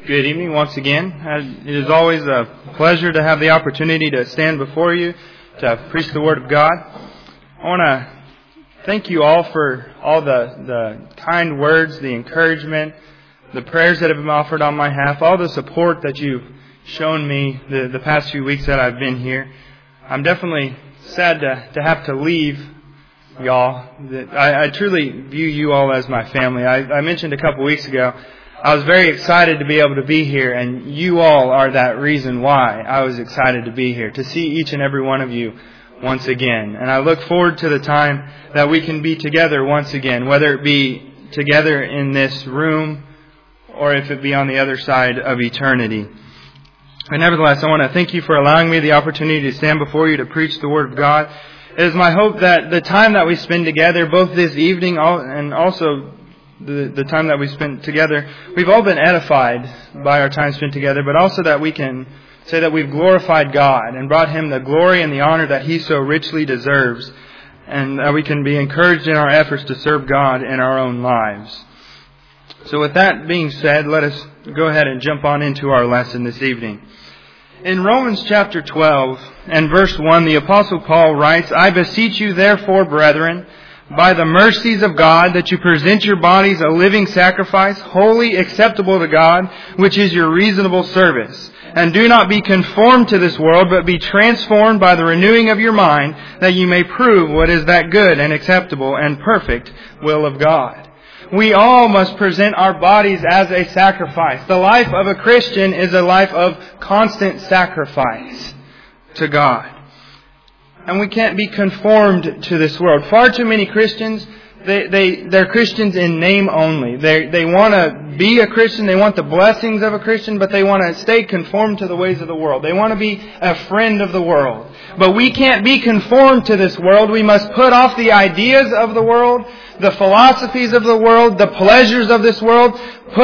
Good evening once again. It is always a pleasure to have the opportunity to stand before you to preach the Word of God. I want to thank you all for all the kind words, the encouragement, the prayers that have been offered on my behalf, all the support that you've shown me the past few weeks that I've been here. I'm definitely sad to have to leave y'all. I truly view you all as my family. I mentioned a couple weeks ago, I was very excited to be able to be here, and you all are that reason why I was excited to be here, to see each and every one of you once again. And I look forward to the time that we can be together once again, whether it be together in this room or if it be on the other side of eternity. But nevertheless, I want to thank you for allowing me the opportunity to stand before you to preach the Word of God. It is my hope that the time that we spend together, both this evening and also the time that we spent together, we've all been edified by our time spent together, but also that we can say that we've glorified God and brought Him the glory and the honor that He so richly deserves, and that we can be encouraged in our efforts to serve God in our own lives. So with that being said, let us go ahead and jump on into our lesson this evening. In Romans chapter 12 and verse 1, the Apostle Paul writes, "I beseech you therefore, brethren, by the mercies of God, that you present your bodies a living sacrifice, wholly acceptable to God, which is your reasonable service. And do not be conformed to this world, but be transformed by the renewing of your mind, that you may prove what is that good and acceptable and perfect will of God." We all must present our bodies as a sacrifice. The life of a Christian is a life of constant sacrifice to God. And we can't be conformed to this world. Far too many Christians, they're Christians in name only. They want to be a Christian, they want the blessings of a Christian, but they want to stay conformed to the ways of the world. They want to be a friend of the world. But we can't be conformed to this world. We must put off the ideas of the world, the philosophies of the world, the pleasures of this world,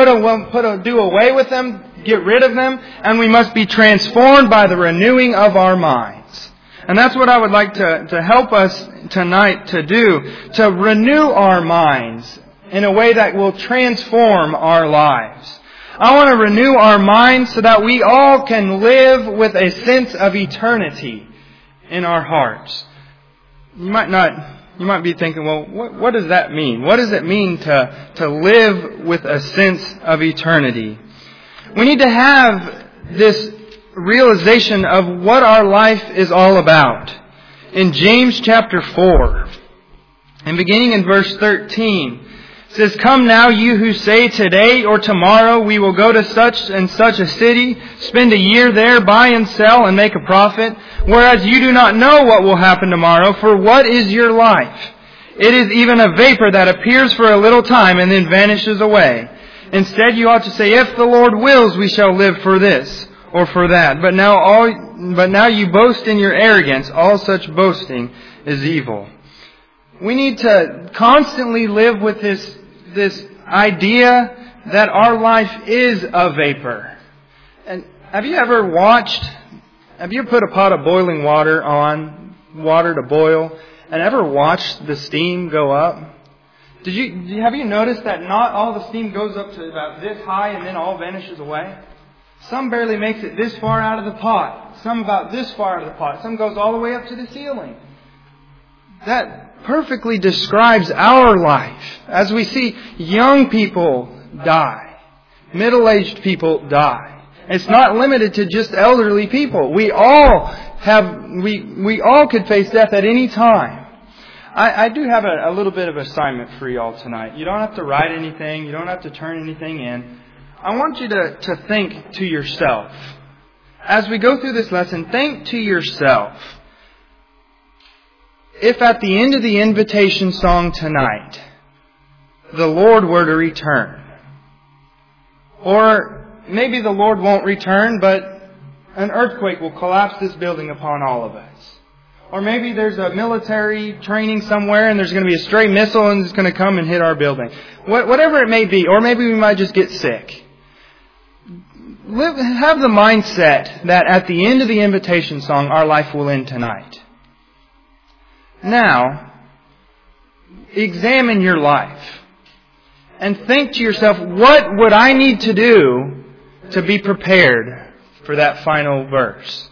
do away with them, get rid of them, and we must be transformed by the renewing of our minds. And that's what I would like to help us tonight to do, to renew our minds in a way that will transform our lives. I want to renew our minds so that we all can live with a sense of eternity in our hearts. You might be thinking, well, what does that mean? What does it mean to live with a sense of eternity? We need to have this realization of what our life is all about. In James chapter 4, and beginning in verse 13, it says, "Come now, you who say today or tomorrow we will go to such and such a city, spend a year there, buy and sell and make a profit, whereas you do not know what will happen tomorrow, for what is your life? It is even a vapor that appears for a little time and then vanishes away. Instead you ought to say, if the Lord wills, we shall live for this or for that. But now you boast in your arrogance. All such boasting is evil." We need to constantly live with this idea that our life is a vapor. And have you put a pot of boiling water on, water to boil, and ever watched the steam go up? Have you noticed that not all the steam goes up to about this high and then all vanishes away? Some barely makes it this far out of the pot. Some about this far out of the pot. Some goes all the way up to the ceiling. That perfectly describes our life. As we see young people die, middle-aged people die. It's not limited to just elderly people. We all could face death at any time. I do have a little bit of assignment for y'all tonight. You don't have to write anything. You don't have to turn anything in. I want you to think to yourself. As we go through this lesson, think to yourself. If at the end of the invitation song tonight, the Lord were to return, or maybe the Lord won't return, but an earthquake will collapse this building upon all of us. Or maybe there's a military training somewhere and there's going to be a stray missile and it's going to come and hit our building. Whatever it may be, or maybe we might just get sick. Have the mindset that at the end of the invitation song, our life will end tonight. Now, examine your life and think to yourself, what would I need to do to be prepared for that final verse?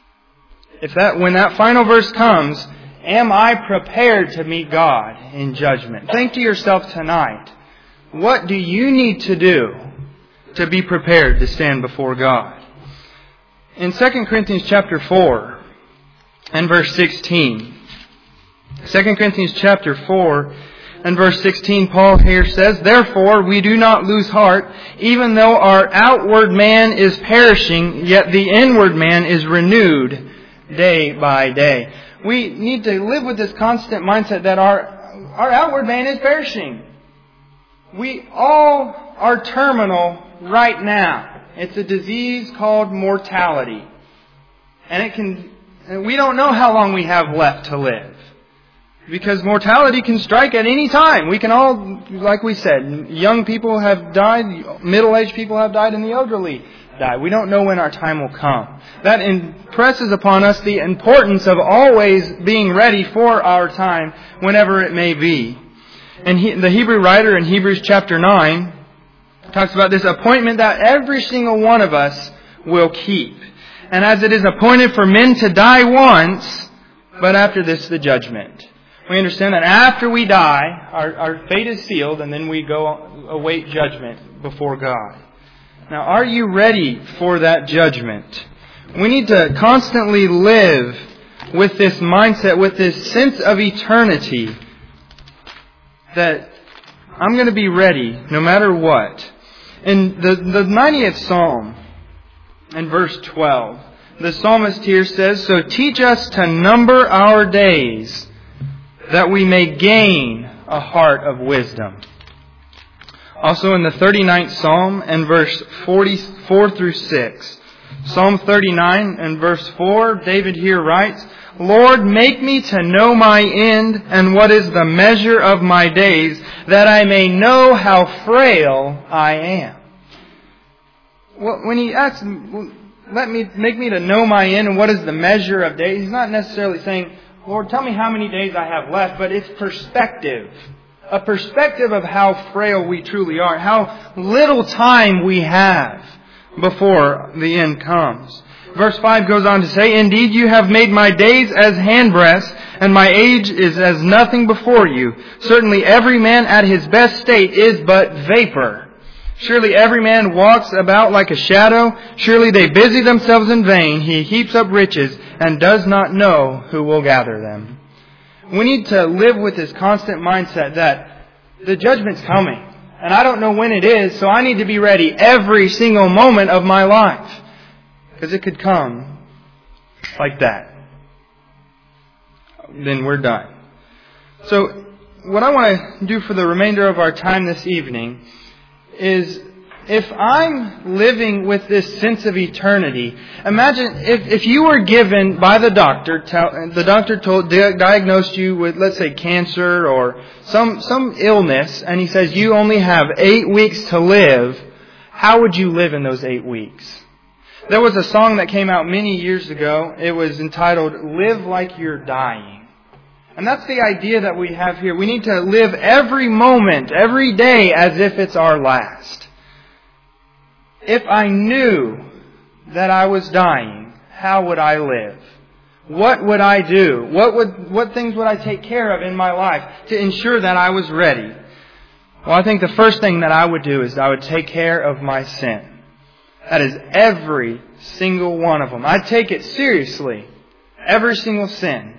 When that final verse comes, am I prepared to meet God in judgment? Think to yourself tonight, what do you need to do to be prepared to stand before God? In 2 Corinthians chapter 4 and verse 16, 2 Corinthians chapter 4 and verse 16, Paul here says, "Therefore we do not lose heart, even though our outward man is perishing, yet the inward man is renewed day by day." We need to live with this constant mindset that our outward man is perishing. We all are terminal right now. It's a disease called mortality. And we don't know how long we have left to live. Because mortality can strike at any time. We can all, like we said, young people have died, middle-aged people have died, and the elderly die. We don't know when our time will come. That impresses upon us the importance of always being ready for our time, whenever it may be. And the Hebrew writer in Hebrews chapter 9 talks about this appointment that every single one of us will keep. And as it is appointed for men to die once, but after this the judgment. We understand that after we die, our fate is sealed, and then we go await judgment before God. Now, are you ready for that judgment? We need to constantly live with this mindset, with this sense of eternity, that I'm going to be ready no matter what. In the 90th Psalm, in verse 12, the psalmist here says, "So teach us to number our days, that we may gain a heart of wisdom." Also in the 39th Psalm and verse 44 through 6. Psalm 39 and verse 4, David here writes, "Lord, make me to know my end and what is the measure of my days, that I may know how frail I am." Well, when he asks, make me to know my end and what is the measure of days, he's not necessarily saying, "Lord, tell me how many days I have left," but it's perspective. A perspective of how frail we truly are, how little time we have before the end comes. Verse 5 goes on to say, "Indeed, you have made my days as handbreadths, and my age is as nothing before you. Certainly every man at his best state is but vapor. Surely every man walks about like a shadow. Surely they busy themselves in vain. He heaps up riches and does not know who will gather them." We need to live with this constant mindset that the judgment's coming. And I don't know when it is, so I need to be ready every single moment of my life. Because it could come like that. Then we're done. So what I want to do for the remainder of our time this evening is, if I'm living with this sense of eternity, imagine if you were given by the doctor, diagnosed you with, let's say, cancer or some illness, and he says you only have 8 weeks to live, how would you live in those 8 weeks? There was a song that came out many years ago. It was entitled, "Live Like You're Dying." And that's the idea that we have here. We need to live every moment, every day, as if it's our last. If I knew that I was dying, how would I live? What would I do? What things would I take care of in my life to ensure that I was ready? Well, I think the first thing that I would do is I would take care of my sin. That is every single one of them. I'd take it seriously. Every single sin.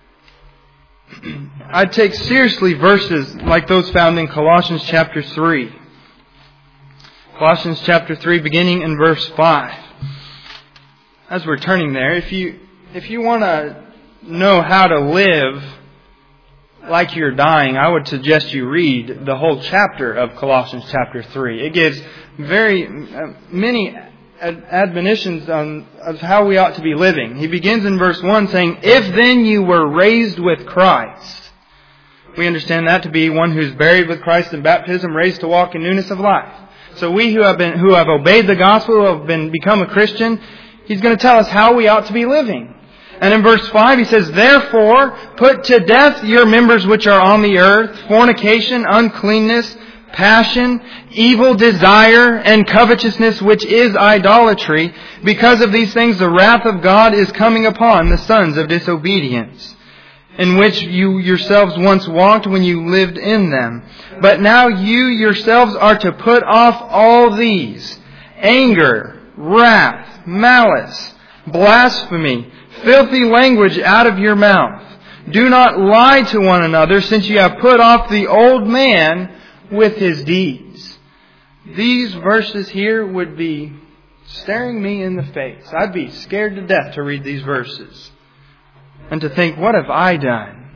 I'd take seriously verses like those found in Colossians chapter 3. Colossians chapter 3, beginning in verse 5. As we're turning there, if you want to know how to live like you're dying, I would suggest you read the whole chapter of Colossians chapter 3. It gives very many admonitions of how we ought to be living. He begins in verse 1 saying, "If then you were raised with Christ." We understand that to be one who's buried with Christ in baptism, raised to walk in newness of life. So we who have obeyed the gospel, who have become a Christian, he's going to tell us how we ought to be living. And in verse 5 he says, "Therefore put to death your members which are on the earth, fornication, uncleanness, passion, evil desire, and covetousness, which is idolatry. Because of these things, the wrath of God is coming upon the sons of disobedience, in which you yourselves once walked when you lived in them. But now you yourselves are to put off all these: anger, wrath, malice, blasphemy, filthy language out of your mouth. Do not lie to one another, since you have put off the old man with his deeds. These verses here would be staring me in the face. I'd be scared to death to read these verses and to think, what have I done?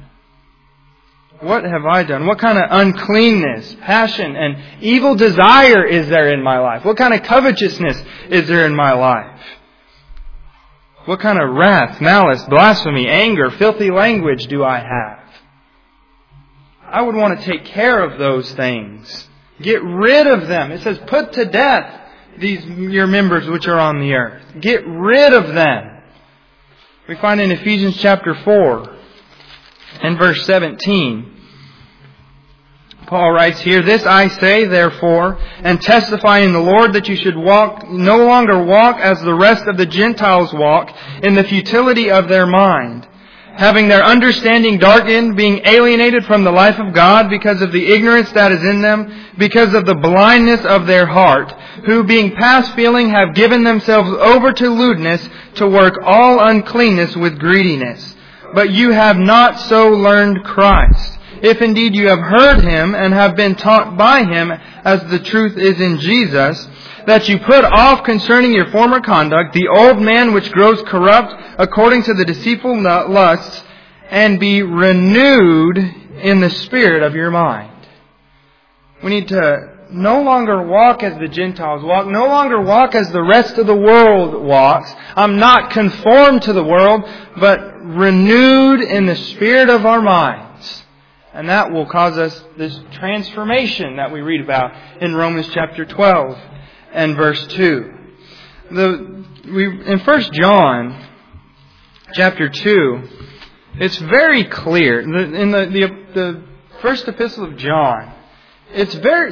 What have I done? What kind of uncleanness, passion, and evil desire is there in my life? What kind of covetousness is there in my life? What kind of wrath, malice, blasphemy, anger, filthy language do I have? I would want to take care of those things. Get rid of them. It says, put to death these your members which are on the earth. Get rid of them. We find in Ephesians chapter 4 and verse 17. Paul writes here, "This I say, therefore, and testify in the Lord, that you should no longer walk as the rest of the Gentiles walk, in the futility of their mind, having their understanding darkened, being alienated from the life of God because of the ignorance that is in them, because of the blindness of their heart, who being past feeling have given themselves over to lewdness, to work all uncleanness with greediness. But you have not so learned Christ. If indeed you have heard Him and have been taught by Him, as the truth is in Jesus, that you put off concerning your former conduct the old man which grows corrupt according to the deceitful lusts, and be renewed in the spirit of your mind." We need to no longer walk as the Gentiles walk, no longer walk as the rest of the world walks. I'm not conformed to the world, but renewed in the spirit of our minds. And that will cause us this transformation that we read about in Romans chapter 12 and verse 2. In 1 John chapter 2, it's very clear. In the first epistle of John, it's very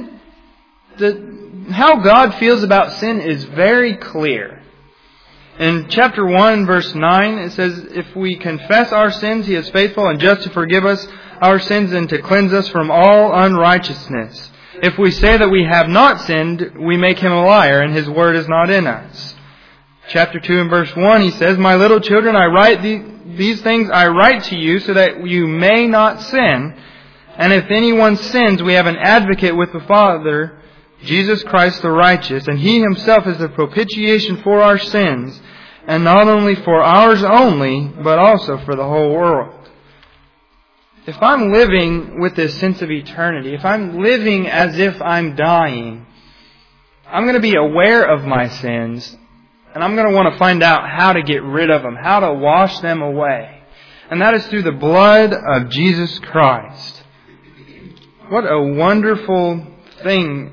how God feels about sin is very clear. In chapter 1, verse 9, it says, "If we confess our sins, He is faithful and just to forgive us our sins and to cleanse us from all unrighteousness. If we say that we have not sinned, we make Him a liar, and His word is not in us." Chapter 2 and verse 1, He says, "My little children, I write these things I write to you so that you may not sin. And if anyone sins, we have an advocate with the Father, Jesus Christ the righteous, and He Himself is the propitiation for our sins, and not only for ours only, but also for the whole world." If I'm living with this sense of eternity, if I'm living as if I'm dying, I'm going to be aware of my sins, and I'm going to want to find out how to get rid of them, how to wash them away. And that is through the blood of Jesus Christ. What a wonderful thing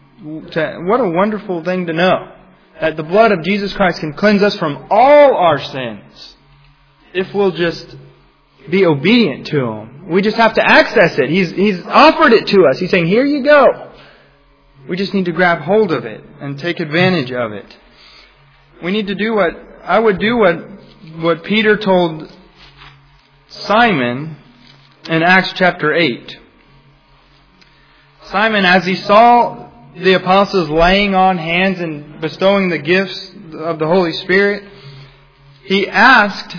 to know, that the blood of Jesus Christ can cleanse us from all our sins if we'll just be obedient to Him. We just have to access it. He's offered it to us. He's saying, "Here you go." We just need to grab hold of it and take advantage of it. We need to do what Peter told Simon in Acts chapter 8. Simon, as he saw the apostles laying on hands and bestowing the gifts of the Holy Spirit, he asked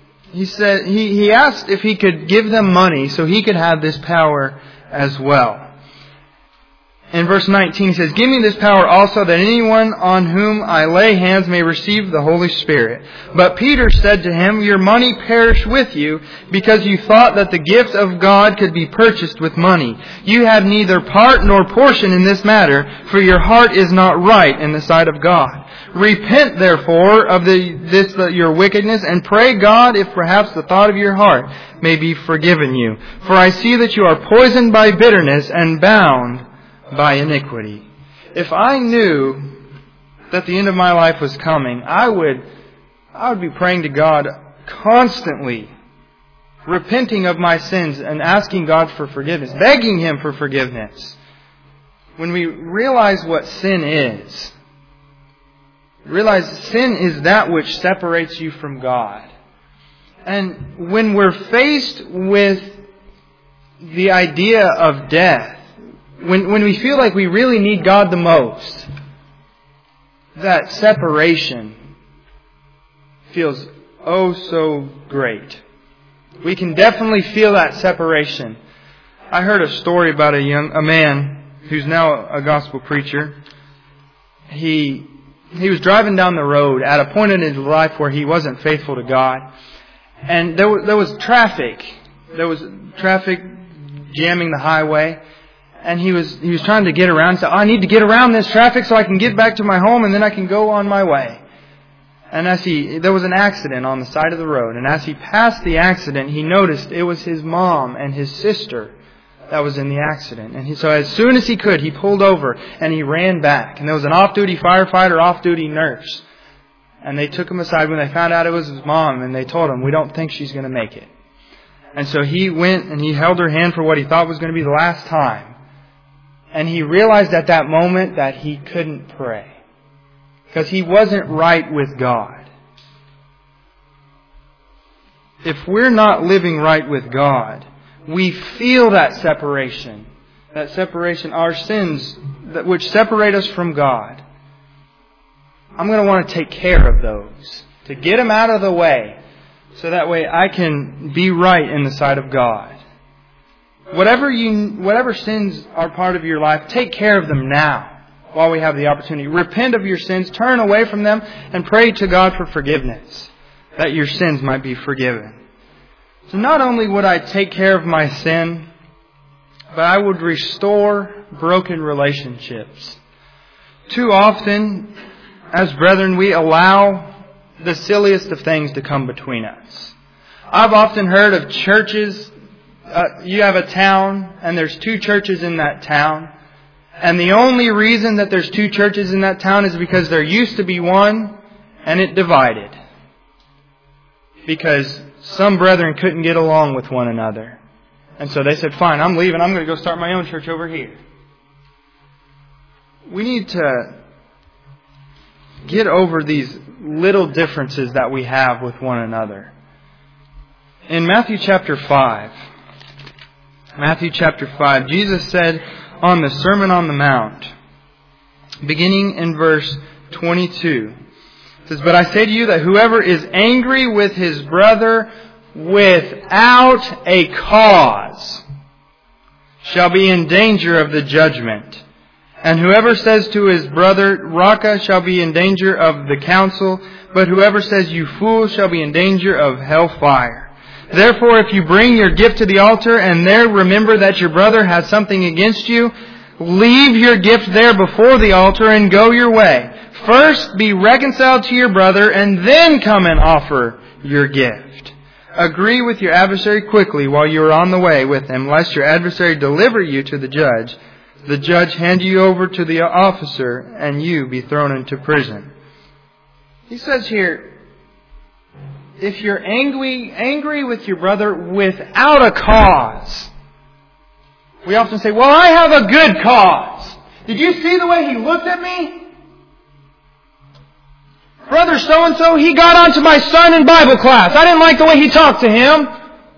if he could give them money so he could have this power as well. In verse 19 he says, "Give me this power also, that anyone on whom I lay hands may receive the Holy Spirit." But Peter said to him, "Your money perish with you, because you thought that the gift of God could be purchased with money. You have neither part nor portion in this matter, for your heart is not right in the sight of God. Repent therefore of your wickedness, and pray God if perhaps the thought of your heart may be forgiven you. For I see that you are poisoned by bitterness and bound by iniquity." If I knew that the end of my life was coming, I would be praying to God constantly, repenting of my sins and asking God for forgiveness, begging Him for forgiveness. when we realize what sin is, realize sin is that which separates you from God. And when we're faced with the idea of death, when we feel like we really need God the most, that separation feels oh so great. We can definitely feel that separation. I heard a story about a man who's now a gospel preacher. He was driving down the road at a point in his life where he wasn't faithful to God. And there was traffic. There was traffic jamming the highway. And he was trying to get around. He said, I need to get around this traffic so I can get back to my home and then I can go on my way. And there was an accident on the side of the road. And as he passed the accident, he noticed it was his mom and his sister that was in the accident. And so as soon as he could, he pulled over and he ran back. And there was an off-duty firefighter, off-duty nurse. And they took him aside when they found out it was his mom. And they told him, we don't think she's going to make it. And so he went and he held her hand for what he thought was going to be the last time. And he realized at that moment that he couldn't pray. Because he wasn't right with God. If we're not living right with God, we feel that separation. That separation, our sins, which separate us from God. I'm going to want to take care of those. To get them out of the way. So that way I can be right in the sight of God. Whatever sins are part of your life, take care of them now. While we have the opportunity. Repent of your sins, turn away from them, and pray to God for forgiveness, that your sins might be forgiven. So not only would I take care of my sin, but I would restore broken relationships. Too often, as brethren, we allow the silliest of things to come between us. I've often heard of churches, you have a town, and there's 2 churches in that town. And the only reason that there's 2 churches in that town is because there used to be one and it divided. Because some brethren couldn't get along with one another. And so they said, fine, I'm leaving. I'm going to go start my own church over here. We need to get over these little differences that we have with one another. In Matthew chapter 5, Jesus said, on the Sermon on the Mount, beginning in verse 22. It says, but I say to you that whoever is angry with his brother without a cause shall be in danger of the judgment. And whoever says to his brother, Raca, shall be in danger of the council. But whoever says, you fool, shall be in danger of hellfire. Therefore, if you bring your gift to the altar and there remember that your brother has something against you, leave your gift there before the altar and go your way. First be reconciled to your brother and then come and offer your gift. Agree with your adversary quickly while you are on the way with him, lest your adversary deliver you to the judge hand you over to the officer, and you be thrown into prison. He says here, if you're angry with your brother without a cause. We often say, well, I have a good cause. Did you see the way he looked at me? Brother so-and-so, he got onto my son in Bible class. I didn't like the way he talked to him.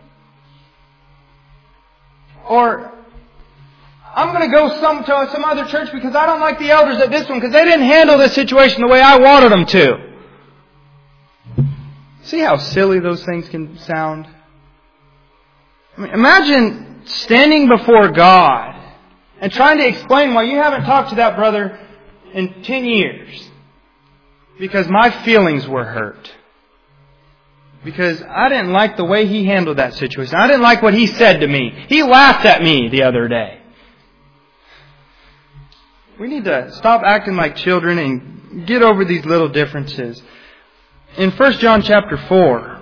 Or, I'm going to go to some other church because I don't like the elders at this one because they didn't handle this situation the way I wanted them to. See how silly those things can sound? I mean, imagine standing before God and trying to explain why you haven't talked to that brother in 10 years. Because my feelings were hurt. Because I didn't like the way he handled that situation. I didn't like what he said to me. He laughed at me the other day. We need to stop acting like children and get over these little differences. In 1 John chapter 4,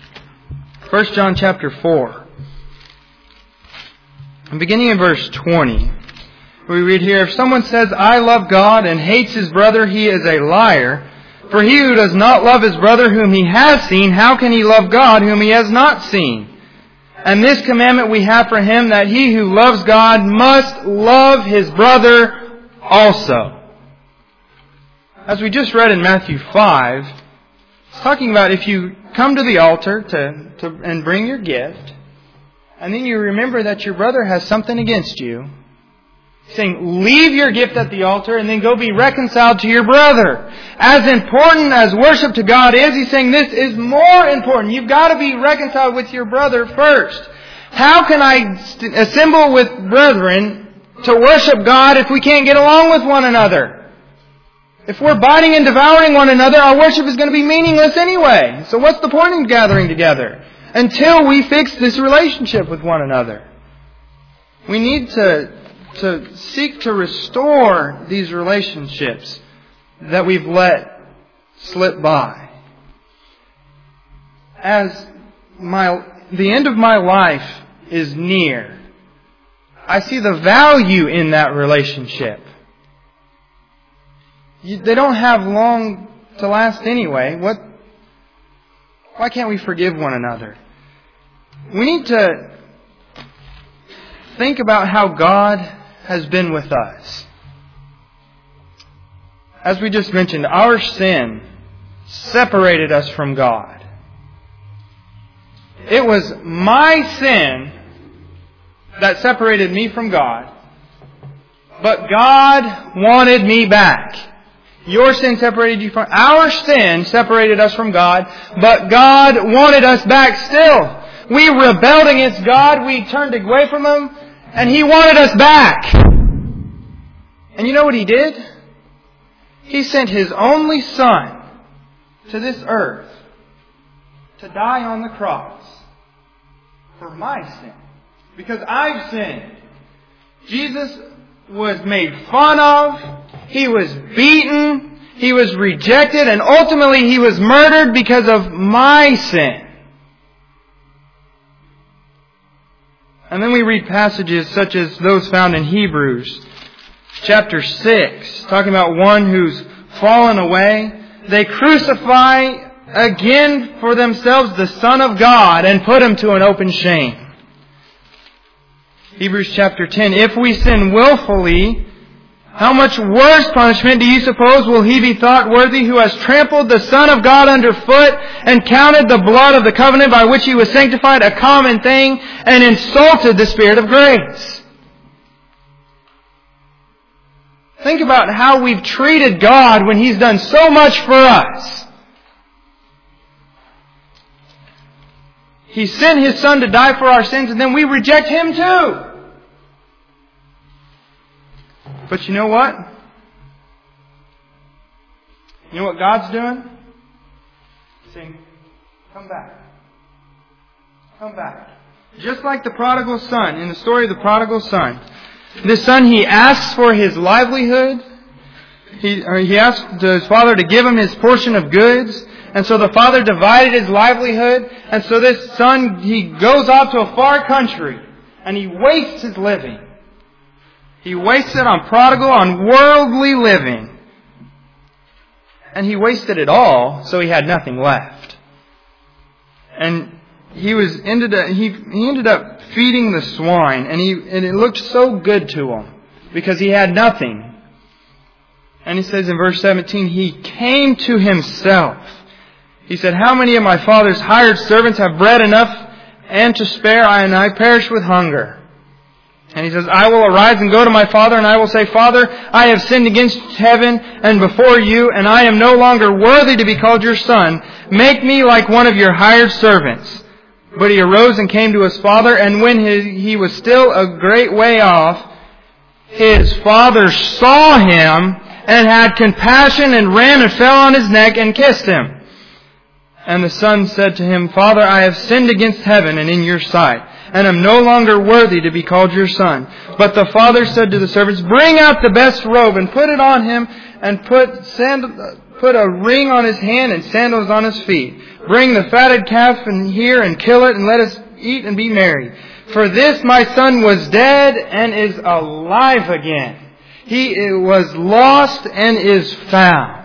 beginning in verse 20, we read here, if someone says, I love God and hates his brother, he is a liar. For he who does not love his brother whom he has seen, how can he love God whom he has not seen? And this commandment we have for him, that he who loves God must love his brother also. As we just read in Matthew 5, it's talking about if you come to the altar and bring your gift, and then you remember that your brother has something against you, saying, leave your gift at the altar and then go be reconciled to your brother. As important as worship to God is, he's saying this is more important. You've got to be reconciled with your brother first. How can I assemble with brethren to worship God if we can't get along with one another? If we're biting and devouring one another, our worship is going to be meaningless anyway. So what's the point in gathering together? Until we fix this relationship with one another. We need to seek to restore these relationships that we've let slip by. As the end of my life is near, I see the value in that relationship. They don't have long to last anyway. Why can't we forgive one another? We need to think about how God has been with us. As we just mentioned, our sin separated us from God. It was my sin that separated me from God, but God wanted me back. Your sin separated you from... Our sin separated us from God, but God wanted us back still. We rebelled against God, we turned away from Him, and He wanted us back. And you know what He did? He sent His only Son to this earth to die on the cross for my sin. Because I've sinned. Jesus was made fun of. He was beaten. He was rejected. And ultimately He was murdered because of my sin. And then we read passages such as those found in Hebrews chapter 6, talking about one who's fallen away. They crucify again for themselves the Son of God and put Him to an open shame. Hebrews chapter 10, if we sin willfully, how much worse punishment do you suppose will He be thought worthy who has trampled the Son of God underfoot and counted the blood of the covenant by which He was sanctified a common thing and insulted the Spirit of grace? Think about how we've treated God when He's done so much for us. He sent His Son to die for our sins, and then we reject Him too. But you know what? You know what God's doing? He's saying, come back. Come back. Just like the prodigal son, in the story of the prodigal son. This son, he asks for his livelihood. He asked his father to give him his portion of goods. And so the father divided his livelihood. And so this son, he goes off to a far country. And he wastes his living. He wastes it on prodigal, on worldly living. And he wasted it all, so he had nothing left. And he ended up feeding the swine, and it looked so good to him because he had nothing. And he says in verse 17, he came to himself. He said, how many of my father's hired servants have bread enough and to spare, and I perish with hunger? And he says, I will arise and go to my father, and I will say, Father, I have sinned against heaven and before you, and I am no longer worthy to be called your son. Make me like one of your hired servants. But he arose and came to his father, and when he was still a great way off, his father saw him and had compassion and ran and fell on his neck and kissed him. And the son said to him, Father, I have sinned against heaven and in your sight, and am no longer worthy to be called your son. But the father said to the servants, bring out the best robe and put it on him, and put a ring on his hand and sandals on his feet. Bring the fatted calf in here and kill it, and let us eat and be merry. For this my son was dead and is alive again. He was lost and is found.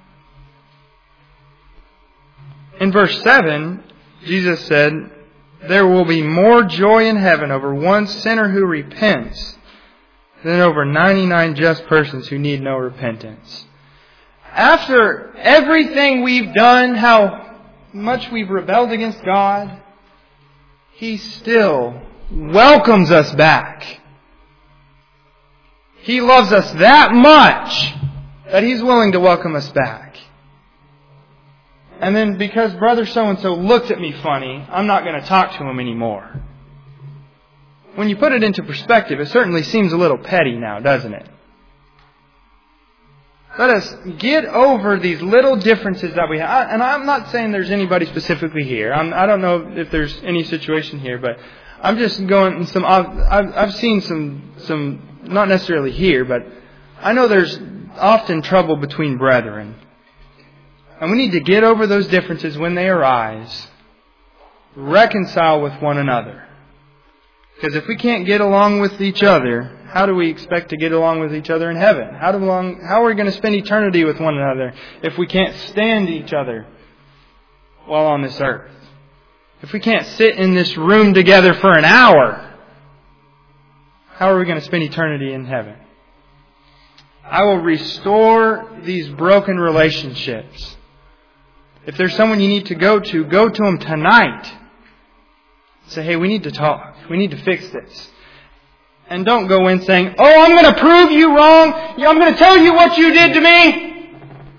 In verse 7, Jesus said, there will be more joy in heaven over one sinner who repents than over 99 just persons who need no repentance. After everything we've done, how much we've rebelled against God, He still welcomes us back. He loves us that much that He's willing to welcome us back. And then because brother so-and-so looked at me funny, I'm not going to talk to him anymore. When you put it into perspective, it certainly seems a little petty now, doesn't it? Let us get over these little differences that we have. And I'm not saying there's anybody specifically here. I don't know if there's any situation here, but I'm just going some. I've seen some not necessarily here, but I know there's often trouble between brethren. And we need to get over those differences when they arise. Reconcile with one another. Because if we can't get along with each other, how do we expect to get along with each other in heaven? How are we going to spend eternity with one another if we can't stand each other while on this earth? If we can't sit in this room together for an hour, how are we going to spend eternity in heaven? I will restore these broken relationships. If there's someone you need to go to them tonight. Say, hey, we need to talk. We need to fix this. And don't go in saying, oh, I'm going to prove you wrong. I'm going to tell you what you did to me.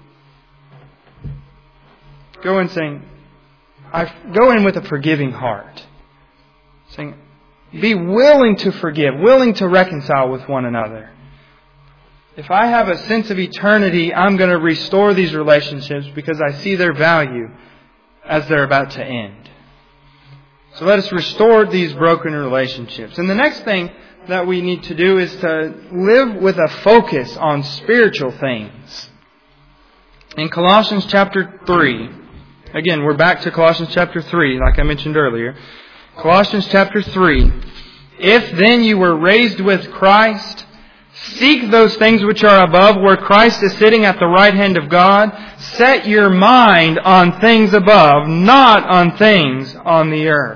Go in saying, go in with a forgiving heart. Saying, be willing to forgive, willing to reconcile with one another. If I have a sense of eternity, I'm going to restore these relationships because I see their value as they're about to end. So let us restore these broken relationships. And the next thing that we need to do is to live with a focus on spiritual things. In Colossians chapter 3, again, we're back to Colossians chapter 3, like I mentioned earlier. Colossians chapter 3, if then you were raised with Christ, seek those things which are above, where Christ is sitting at the right hand of God. Set your mind on things above, not on things on the earth.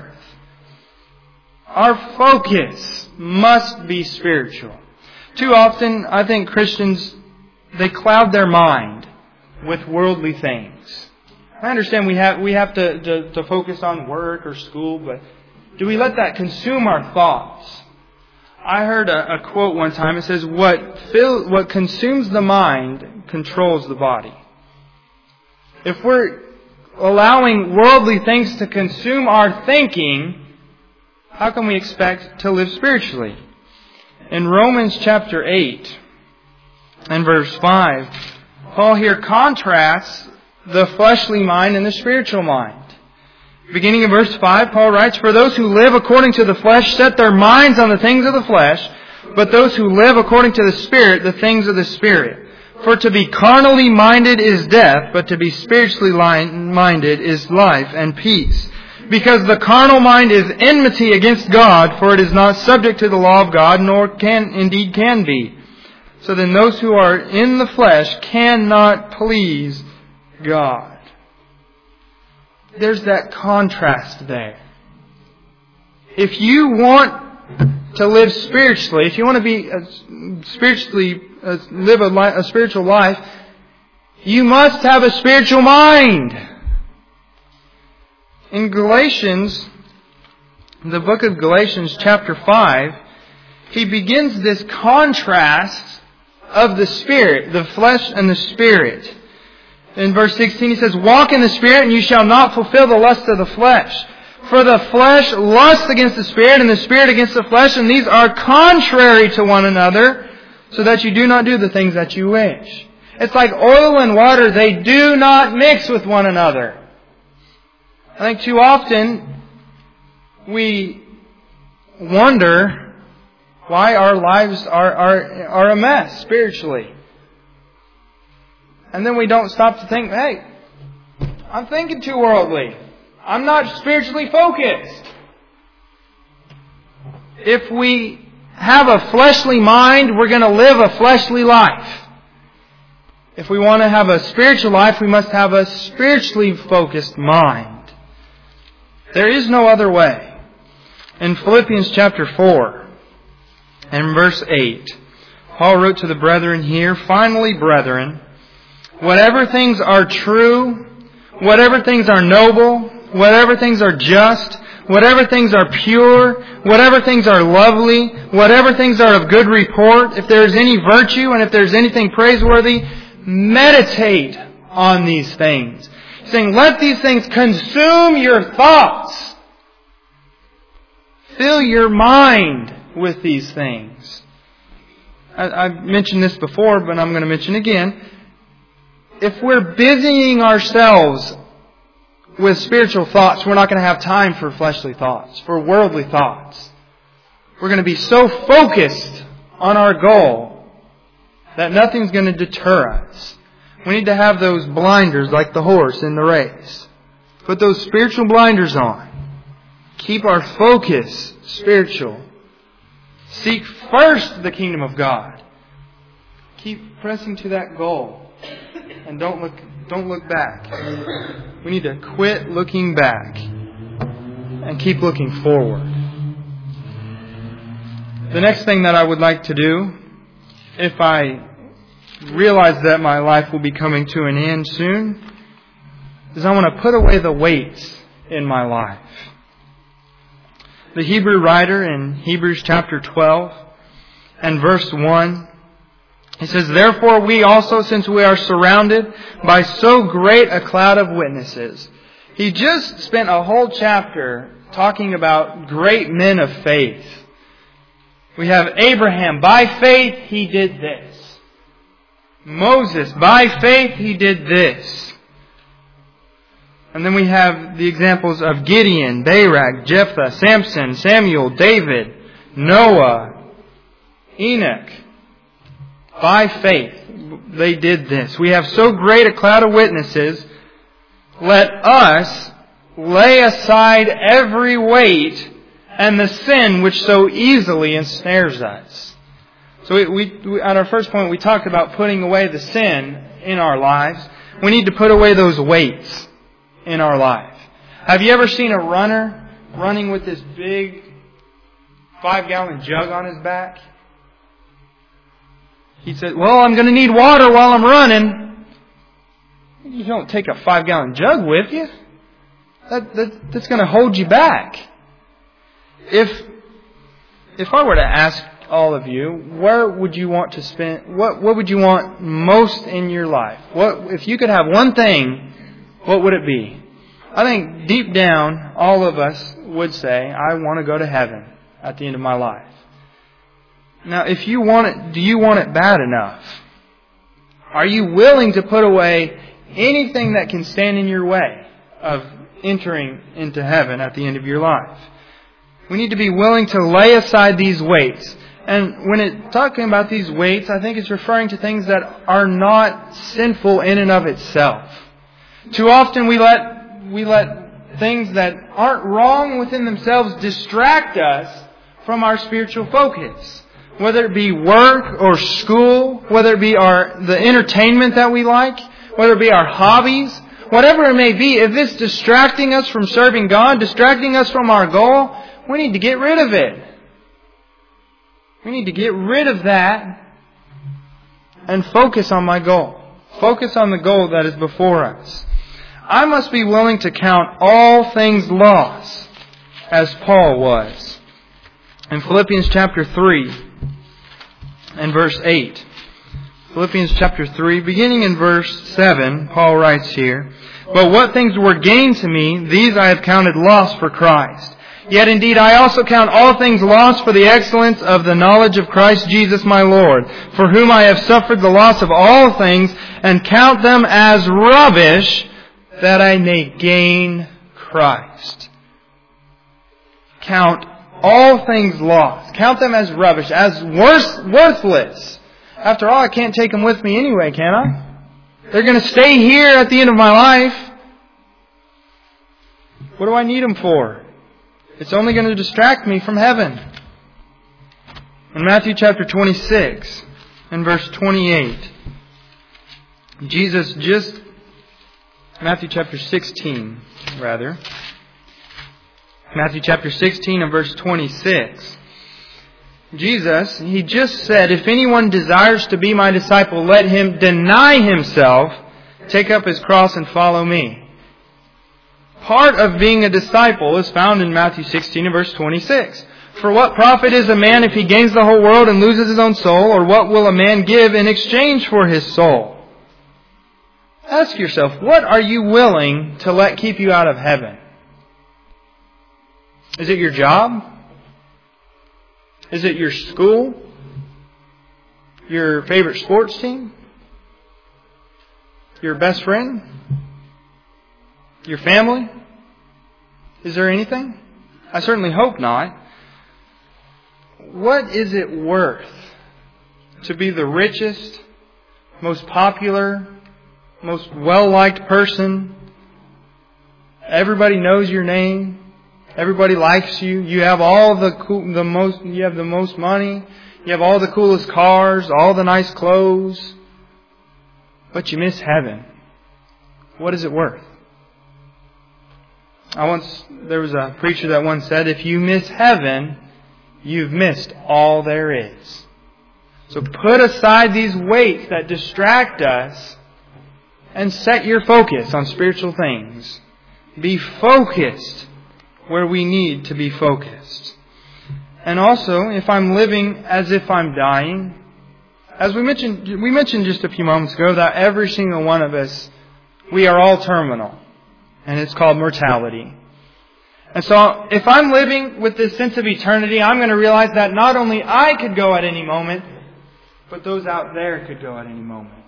Our focus must be spiritual. Too often, I think Christians, they cloud their mind with worldly things. I understand we have to focus on work or school, but do we let that consume our thoughts? I heard a quote one time. It says, what consumes the mind controls the body. If we're allowing worldly things to consume our thinking, how can we expect to live spiritually? In Romans chapter 8 and verse 5, Paul here contrasts the fleshly mind and the spiritual mind. Beginning in verse 5, Paul writes, for those who live according to the flesh set their minds on the things of the flesh, but those who live according to the Spirit, the things of the Spirit. For to be carnally minded is death, but to be spiritually minded is life and peace. Because the carnal mind is enmity against God, for it is not subject to the law of God, nor can be. So then those who are in the flesh cannot please God. There's that contrast there. If you want to live spiritually, if you want to be live a spiritual life, you must have a spiritual mind. In Galatians, the book of Galatians chapter 5, he begins this contrast of the Spirit, the flesh and the Spirit. In verse 16 he says, walk in the Spirit and you shall not fulfill the lust of the flesh. For the flesh lusts against the Spirit and the Spirit against the flesh, and these are contrary to one another, so that you do not do the things that you wish. It's like oil and water, they do not mix with one another. I think too often we wonder why our lives are a mess spiritually. And then we don't stop to think, hey, I'm thinking too worldly. I'm not spiritually focused. If we have a fleshly mind, we're going to live a fleshly life. If we want to have a spiritual life, we must have a spiritually focused mind. There is no other way. In Philippians chapter 4 and verse 8, Paul wrote to the brethren here, "Finally, brethren, whatever things are true, whatever things are noble, whatever things are just, whatever things are pure, whatever things are lovely, whatever things are of good report, if there is any virtue and if there is anything praiseworthy, meditate on these things." He's saying, let these things consume your thoughts. Fill your mind with these things. I've mentioned this before, but I'm going to mention again. If we're busying ourselves with spiritual thoughts, we're not going to have time for fleshly thoughts, for worldly thoughts. We're going to be so focused on our goal that nothing's going to deter us. We need to have those blinders like the horse in the race. Put those spiritual blinders on. Keep our focus spiritual. Seek first the kingdom of God. Keep pressing to that goal. And don't look back. We need to quit looking back and keep looking forward. The next thing that I would like to do, if I realize that my life will be coming to an end soon, is I want to put away the weights in my life. The Hebrew writer in Hebrews chapter 12 and verse 1, he says, "Therefore we also, since we are surrounded by so great a cloud of witnesses." He just spent a whole chapter talking about great men of faith. We have Abraham. By faith he did this. Moses. By faith he did this. And then we have the examples of Gideon, Barak, Jephthah, Samson, Samuel, David, Noah, Enoch. By faith, they did this. We have so great a cloud of witnesses. Let us lay aside every weight and the sin which so easily ensnares us. So we at our first point, we talked about putting away the sin in our lives. We need to put away those weights in our life. Have you ever seen a runner running with this big 5-gallon jug on his back? He said, "Well, I'm going to need water while I'm running." You don't take a 5-gallon jug with you. That's going to hold you back. If I were to ask all of you, where would you want to spend, what would you want most in your life? If you could have one thing, what would it be? I think deep down, all of us would say, I want to go to heaven at the end of my life. Now, if you want it, do you want it bad enough? Are you willing to put away anything that can stand in your way of entering into heaven at the end of your life? We need to be willing to lay aside these weights. And when it's talking about these weights, I think it's referring to things that are not sinful in and of itself. Too often we let things that aren't wrong within themselves distract us from our spiritual focus. Whether it be work or school, whether it be the entertainment that we like, whether it be our hobbies, whatever it may be, if it's distracting us from serving God, distracting us from our goal, we need to get rid of it. We need to get rid of that and focus on my goal. Focus on the goal that is before us. I must be willing to count all things loss, as Paul was. In Philippians chapter 3 and verse 8. Philippians chapter 3, beginning in verse 7, Paul writes here, "But what things were gain to me, these I have counted loss for Christ. Yet indeed I also count all things lost for the excellence of the knowledge of Christ Jesus my Lord, for whom I have suffered the loss of all things, and count them as rubbish, that I may gain Christ." Count all things lost. Count them as rubbish, as worthless. After all, I can't take them with me anyway, can I? They're going to stay here at the end of my life. What do I need them for? It's only going to distract me from heaven. In Matthew chapter 26 and verse 28, Matthew chapter 16, Matthew chapter 16 and verse 26. Jesus, He just said, if anyone desires to be my disciple, let him deny himself, take up his cross and follow me. Part of being a disciple is found in Matthew 16 and verse 26. For what profit is a man if he gains the whole world and loses his own soul? Or what will a man give in exchange for his soul? Ask yourself, what are you willing to let keep you out of heaven? Is it your job? Is it your school? Your favorite sports team? Your best friend? Your family? Is there anything? I certainly hope not. What is it worth to be the richest, most popular, most well-liked person? Everybody knows your name. Everybody likes you. You have the most money. You have all the coolest cars, all the nice clothes. But you miss heaven. What is it worth? There was a preacher that once said, if you miss heaven, you've missed all there is. So put aside these weights that distract us and set your focus on spiritual things. Be focused where we need to be focused. And also, if I'm living as if I'm dying, as we mentioned just a few moments ago that every single one of us, we are all terminal. And it's called mortality. And so, if I'm living with this sense of eternity, I'm going to realize that not only I could go at any moment, but those out there could go at any moment.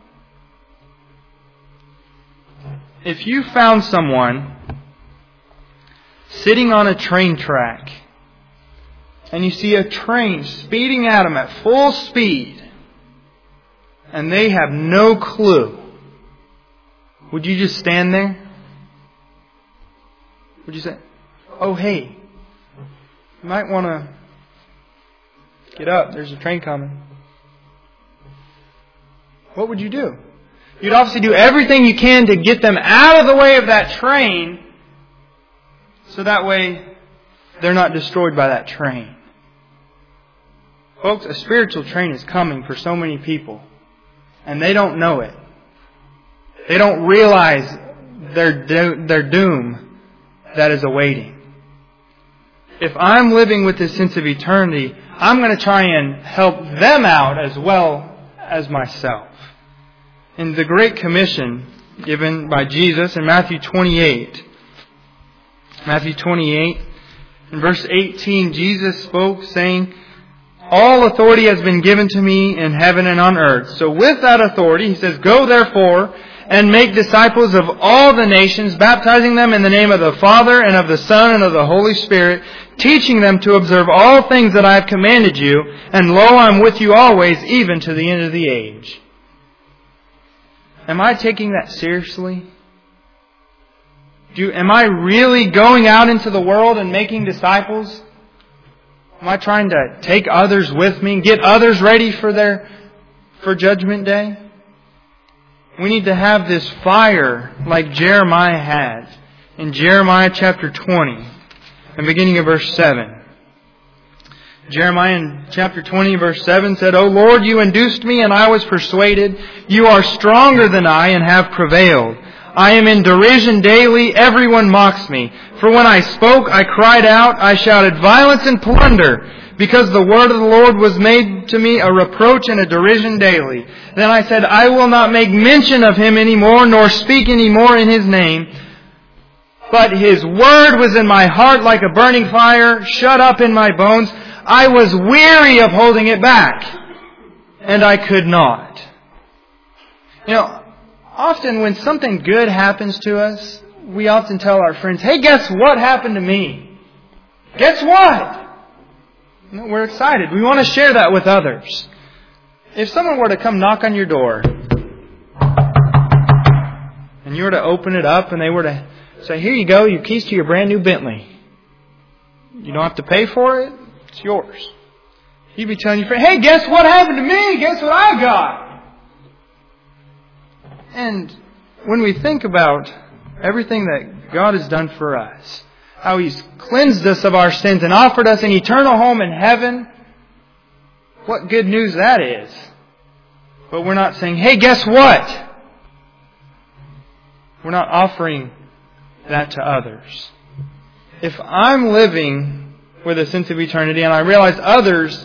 If you found someone sitting on a train track, and you see a train speeding at them at full speed, and they have no clue, would you just stand there? Would you say, oh, hey, you might want to get up. There's a train coming. What would you do? You'd obviously do everything you can to get them out of the way of that train so that way they're not destroyed by that train. Folks, a spiritual train is coming for so many people, and they don't know it. They don't realize their doom that is awaiting. If I'm living with this sense of eternity, I'm going to try and help them out as well as myself. In the Great Commission given by Jesus in Matthew 28, in verse 18, Jesus spoke saying, all authority has been given to me in heaven and on earth. So with that authority, He says, go therefore and make disciples of all the nations, baptizing them in the name of the Father and of the Son and of the Holy Spirit, teaching them to observe all things that I have commanded you, and lo, I am with you always, even to the end of the age. Am I taking that seriously? Am I really going out into the world and making disciples? Am I trying to take others with me, get others ready for Judgment Day? We need to have this fire like Jeremiah had in Jeremiah chapter 20 and beginning of verse 7. Jeremiah in chapter 20 verse 7 said, O Lord, you induced me and I was persuaded. You are stronger than I and have prevailed. I am in derision daily. Everyone mocks me. For when I spoke, I cried out. I shouted violence and plunder, because the word of the Lord was made to me a reproach and a derision daily. Then I said, I will not make mention of Him anymore, nor speak anymore in His name. But His word was in my heart like a burning fire, shut up in my bones. I was weary of holding it back, and I could not. Often when something good happens to us, we often tell our friends, hey, guess what happened to me? Guess what? We're excited. We want to share that with others. If someone were to come knock on your door, and you were to open it up, and they were to say, here you go, your keys to your brand new Bentley. You don't have to pay for it. It's yours. You'd be telling your friend, hey, guess what happened to me? Guess what I got? And when we think about everything that God has done for us, how He's cleansed us of our sins and offered us an eternal home in heaven, what good news that is. But we're not saying, hey, guess what? We're not offering that to others. If I'm living with a sense of eternity and I realize others,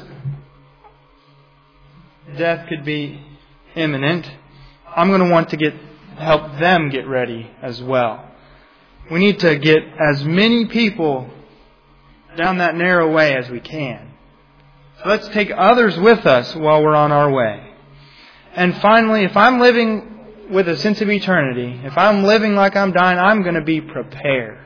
death could be imminent, I'm going to want to help them get ready as well. We need to get as many people down that narrow way as we can. So let's take others with us while we're on our way. And finally, if I'm living with a sense of eternity, if I'm living like I'm dying, I'm going to be prepared.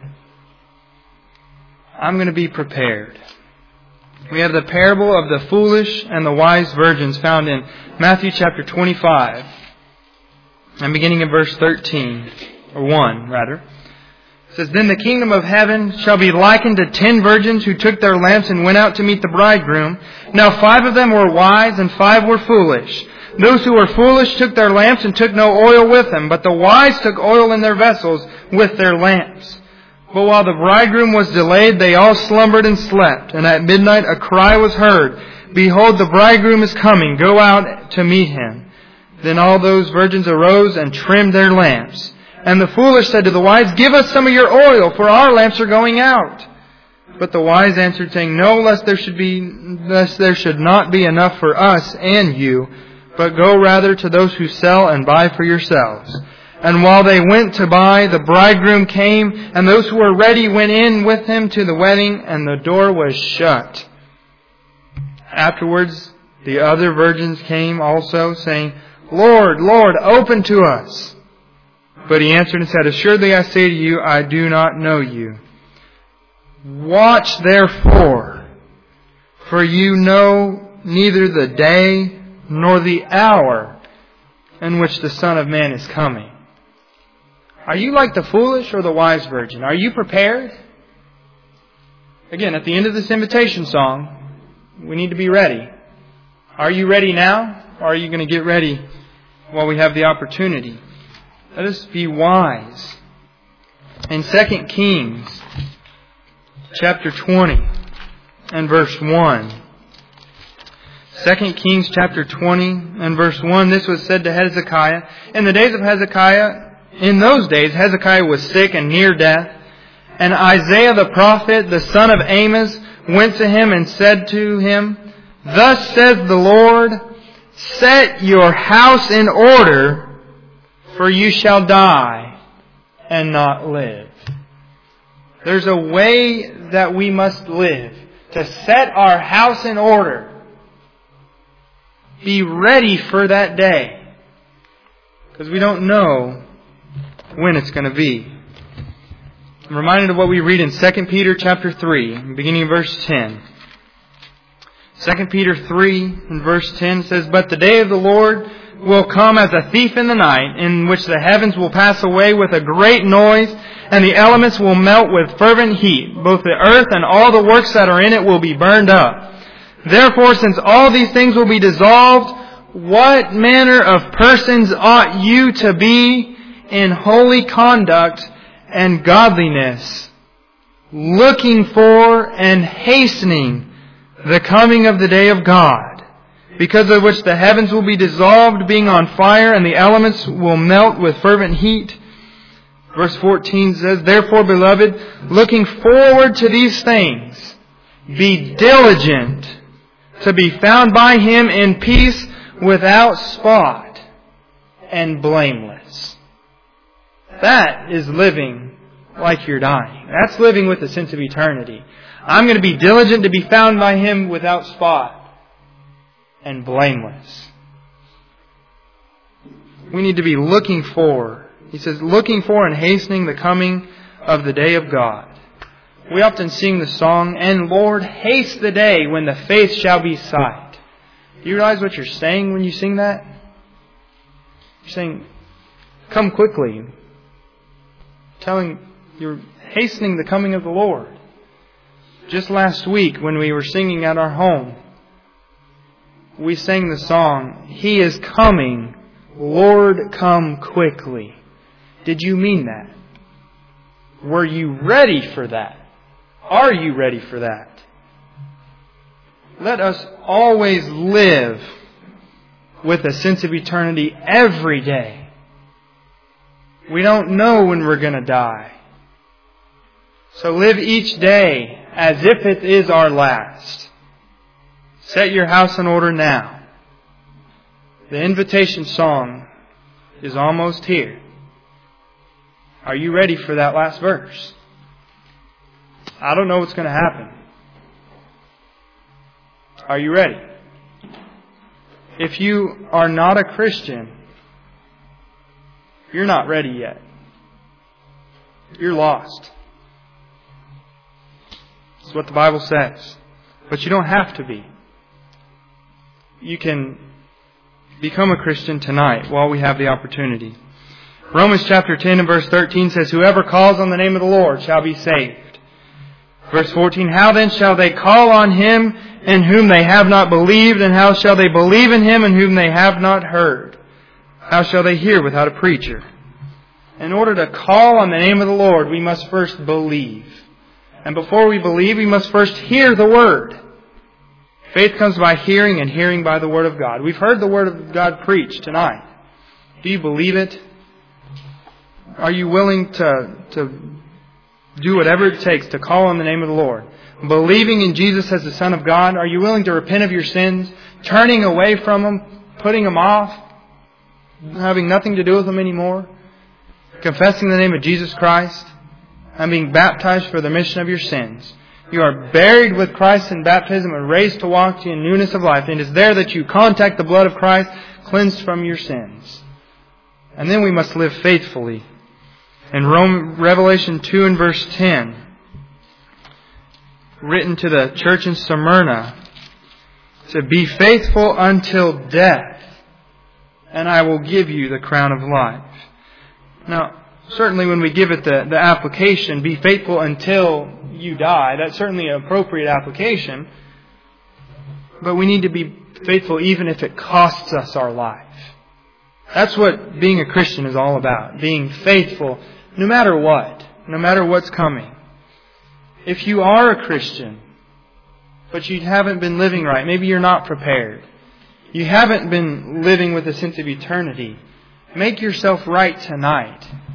I'm going to be prepared. We have the parable of the foolish and the wise virgins found in Matthew chapter 25. And beginning in verse 13, or 1 rather. It says, Then the kingdom of heaven shall be likened to 10 virgins who took their lamps and went out to meet the bridegroom. Now 5 of them were wise and 5 were foolish. Those who were foolish took their lamps and took no oil with them, but the wise took oil in their vessels with their lamps. But while the bridegroom was delayed, they all slumbered and slept. And at midnight a cry was heard, Behold, the bridegroom is coming, go out to meet him. Then all those virgins arose and trimmed their lamps. And the foolish said to the wise, Give us some of your oil, for our lamps are going out. But the wise answered, saying, No, lest there should not be enough for us and you, but go rather to those who sell and buy for yourselves. And while they went to buy, the bridegroom came, and those who were ready went in with him to the wedding, and the door was shut. Afterwards, the other virgins came also, saying, Lord, Lord, open to us. But he answered and said, Assuredly I say to you, I do not know you. Watch therefore, for you know neither the day nor the hour in which the Son of Man is coming. Are you like the foolish or the wise virgin? Are you prepared? Again, at the end of this invitation song, we need to be ready. Are you ready now? Or are you going to get ready while we have the opportunity? Let us be wise. In 2 Kings chapter 20 and verse 1. 2 Kings chapter 20 and verse 1, this was said to Hezekiah. In the days of Hezekiah, in those days, Hezekiah was sick and near death. And Isaiah the prophet, the son of Amos, went to him and said to him, Thus says the Lord, Set your house in order, for you shall die and not live. There's a way that we must live to set our house in order. Be ready for that day, because we don't know when it's going to be. I'm reminded of what we read in 2 Peter chapter 3, beginning in verse 10. 2 Peter 3 and verse 10 says, But the day of the Lord will come as a thief in the night, in which the heavens will pass away with a great noise, and the elements will melt with fervent heat. Both the earth and all the works that are in it will be burned up. Therefore, since all these things will be dissolved, what manner of persons ought you to be in holy conduct and godliness, looking for and hastening the coming of the day of God, because of which the heavens will be dissolved, being on fire, and the elements will melt with fervent heat. Verse 14 says, Therefore, beloved, looking forward to these things, be diligent to be found by Him in peace, without spot and blameless. That is living like you're dying. That's living with a sense of eternity. I'm going to be diligent to be found by Him without spot and blameless. We need to be looking for. He says, looking for and hastening the coming of the day of God. We often sing the song, And Lord, haste the day when the faith shall be sight. Do you realize what you're saying when you sing that? You're saying, come quickly. You're hastening the coming of the Lord. Just last week when we were singing at our home, we sang the song, He is coming, Lord, come quickly. Did you mean that? Were you ready for that? Are you ready for that? let us always live with a sense of eternity every day. We don't know when we're going to die. So live each day as if it is our last. Set your house in order now. The invitation song is almost here. Are you ready for that last verse? I don't know what's going to happen. Are you ready? If you are not a Christian, you're not ready yet. You're lost. That's what the Bible says. But you don't have to be. You can become a Christian tonight while we have the opportunity. Romans chapter 10 and verse 13 says, "Whoever calls on the name of the Lord shall be saved." Verse 14, "How then shall they call on Him in whom they have not believed? And how shall they believe in Him in whom they have not heard? How shall they hear without a preacher?" In order to call on the name of the Lord, we must first believe. And before we believe, we must first hear the Word. Faith comes by hearing, and hearing by the Word of God. We've heard the Word of God preached tonight. Do you believe it? Are you willing to do whatever it takes to call on the name of the Lord? Believing in Jesus as the Son of God, are you willing to repent of your sins, turning away from them, putting them off, having nothing to do with them anymore, confessing the name of Jesus Christ, and being baptized for the remission of your sins? You are buried with Christ in baptism and raised to walk in newness of life. And it is there that you contact the blood of Christ, cleansed from your sins. And then we must live faithfully. In Revelation 2 and verse 10, written to the church in Smyrna, to be faithful until death, and I will give you the crown of life. Now, certainly when we give it the application, be faithful until you die, that's certainly an appropriate application. But we need to be faithful even if it costs us our life. That's what being a Christian is all about. Being faithful no matter what. No matter what's coming. If you are a Christian, but you haven't been living right, maybe you're not prepared, you haven't been living with a sense of eternity, make yourself right tonight.